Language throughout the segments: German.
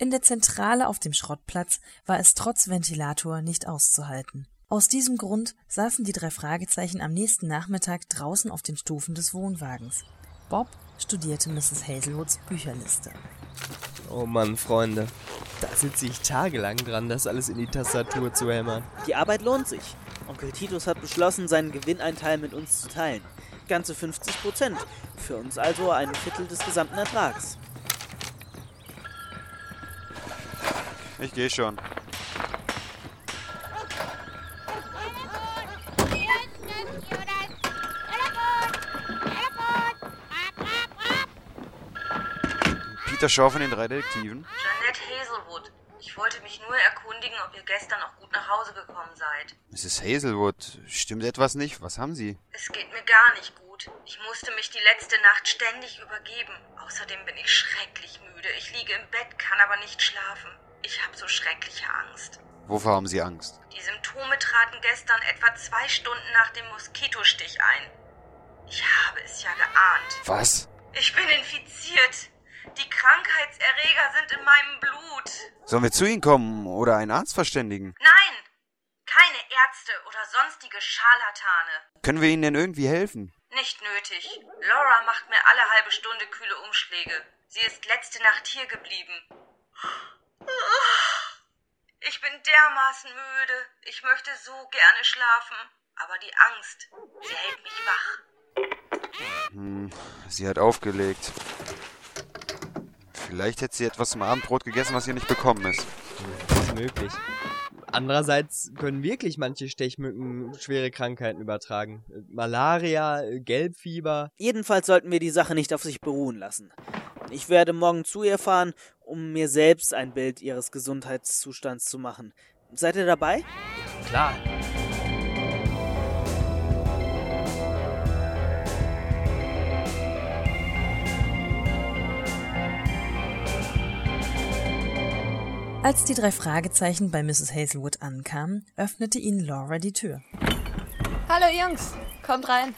In der Zentrale auf dem Schrottplatz war es trotz Ventilator nicht auszuhalten. Aus diesem Grund saßen die 3 Fragezeichen am nächsten Nachmittag draußen auf den Stufen des Wohnwagens. Bob studierte Mrs. Hazelwoods Bücherliste. Oh Mann, Freunde, da sitze ich tagelang dran, das alles in die Tastatur zu hämmern. Die Arbeit lohnt sich. Onkel Titus hat beschlossen, seinen Gewinneinteil mit uns zu teilen. Ganze 50%. Für uns also ein Viertel des gesamten Ertrags. Ich gehe schon. Peter Shaw von den 3 Detektiven. Jeanette Hazelwood. Ich wollte mich nur erkundigen, ob ihr gestern auch gut nach Hause gekommen seid. Mrs. Hazelwood, stimmt etwas nicht? Was haben Sie? Es geht mir gar nicht gut. Ich musste mich die letzte Nacht ständig übergeben. Außerdem bin ich schrecklich müde. Ich liege im Bett, kann aber nicht schlafen. Ich habe so schreckliche Angst. Wovor haben Sie Angst? Die Symptome traten gestern etwa 2 Stunden nach dem Moskitostich ein. Ich habe es ja geahnt. Was? Ich bin infiziert. Die Krankheitserreger sind in meinem Blut. Sollen wir zu Ihnen kommen oder einen Arzt verständigen? Nein, keine Ärzte oder sonstige Scharlatane. Können wir Ihnen denn irgendwie helfen? Nicht nötig. Laura macht mir alle halbe Stunde kühle Umschläge. Sie ist letzte Nacht hier geblieben. Ich bin dermaßen müde. Ich möchte so gerne schlafen. Aber die Angst, sie hält mich wach. Sie hat aufgelegt. Vielleicht hätte sie etwas zum Abendbrot gegessen, was ihr nicht bekommen ist. Das ist möglich. Andererseits können wirklich manche Stechmücken schwere Krankheiten übertragen. Malaria, Gelbfieber. Jedenfalls sollten wir die Sache nicht auf sich beruhen lassen. Ich werde morgen zu ihr fahren, um mir selbst ein Bild ihres Gesundheitszustands zu machen. Seid ihr dabei? Klar. Als die 3 Fragezeichen bei Mrs. Hazelwood ankamen, öffnete ihnen Laura die Tür. Hallo Jungs, kommt rein.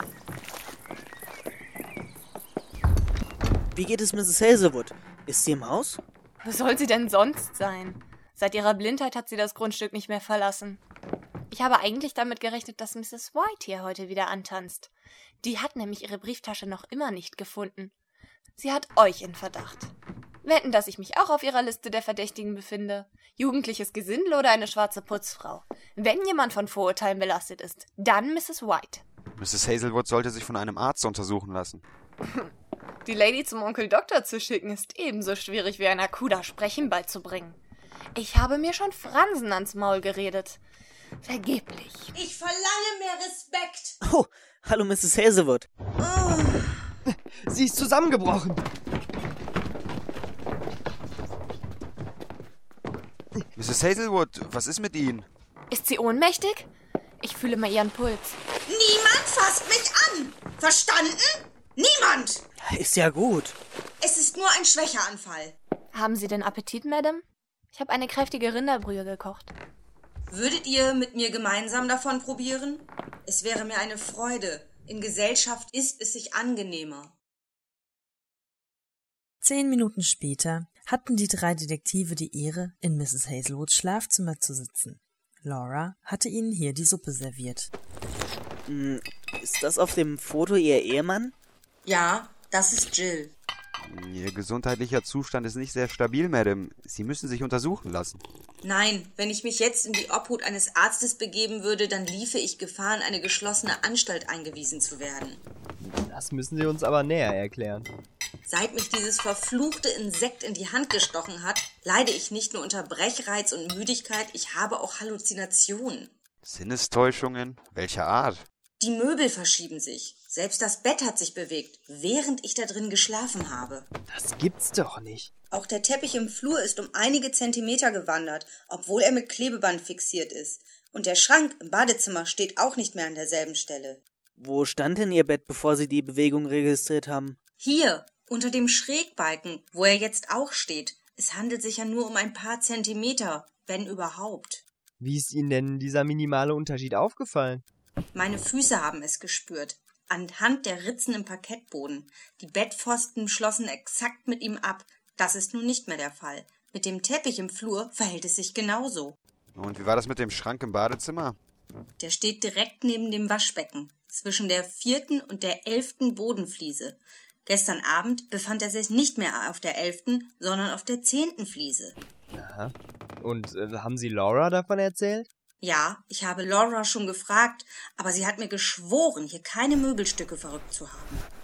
Wie geht es Mrs. Hazelwood? Ist sie im Haus? Wo soll sie denn sonst sein? Seit ihrer Blindheit hat sie das Grundstück nicht mehr verlassen. Ich habe eigentlich damit gerechnet, dass Mrs. White hier heute wieder antanzt. Die hat nämlich ihre Brieftasche noch immer nicht gefunden. Sie hat euch in Verdacht. Wetten, dass ich mich auch auf ihrer Liste der Verdächtigen befinde. Jugendliches Gesindel oder eine schwarze Putzfrau. Wenn jemand von Vorurteilen belastet ist, dann Mrs. White. Mrs. Hazelwood sollte sich von einem Arzt untersuchen lassen. Die Lady zum Onkel Doktor zu schicken, ist ebenso schwierig wie einer Kuh das Sprechen beizubringen. Ich habe mir schon Fransen ans Maul geredet. Vergeblich. Ich verlange mehr Respekt. Oh, hallo Mrs. Hazelwood. Sie ist zusammengebrochen. Mrs. Hazelwood, was ist mit Ihnen? Ist sie ohnmächtig? Ich fühle mal ihren Puls. Niemand fasst mich an. Verstanden? Niemand. Ist ja gut. Es ist nur ein Schwächeanfall. Haben Sie denn Appetit, Madame? Ich habe eine kräftige Rinderbrühe gekocht. Würdet ihr mit mir gemeinsam davon probieren? Es wäre mir eine Freude. In Gesellschaft ist es sich angenehmer. 10 Minuten später hatten die 3 Detektive die Ehre, in Mrs. Hazelwoods Schlafzimmer zu sitzen. Laura hatte ihnen hier die Suppe serviert. Ist das auf dem Foto Ihr Ehemann? Ja, das ist Jill. Ihr gesundheitlicher Zustand ist nicht sehr stabil, Madame. Sie müssen sich untersuchen lassen. Nein, wenn ich mich jetzt in die Obhut eines Arztes begeben würde, dann liefe ich Gefahr, in eine geschlossene Anstalt eingewiesen zu werden. Das müssen Sie uns aber näher erklären. Seit mich dieses verfluchte Insekt in die Hand gestochen hat, leide ich nicht nur unter Brechreiz und Müdigkeit, ich habe auch Halluzinationen. Sinnestäuschungen? Welcher Art? Die Möbel verschieben sich. Selbst das Bett hat sich bewegt, während ich da drin geschlafen habe. Das gibt's doch nicht. Auch der Teppich im Flur ist um einige Zentimeter gewandert, obwohl er mit Klebeband fixiert ist. Und der Schrank im Badezimmer steht auch nicht mehr an derselben Stelle. Wo stand denn Ihr Bett, bevor Sie die Bewegung registriert haben? Hier, unter dem Schrägbalken, wo er jetzt auch steht. Es handelt sich ja nur um ein paar Zentimeter, wenn überhaupt. Wie ist Ihnen denn dieser minimale Unterschied aufgefallen? Meine Füße haben es gespürt. Anhand der Ritzen im Parkettboden. Die Bettpfosten schlossen exakt mit ihm ab. Das ist nun nicht mehr der Fall. Mit dem Teppich im Flur verhält es sich genauso. Und wie war das mit dem Schrank im Badezimmer? Der steht direkt neben dem Waschbecken, zwischen der 4. und der 11. Bodenfliese. Gestern Abend befand er sich nicht mehr auf der 11., sondern auf der 10. Fliese. Aha. Und haben Sie Laura davon erzählt? Ja, ich habe Laura schon gefragt, aber sie hat mir geschworen, hier keine Möbelstücke verrückt zu haben.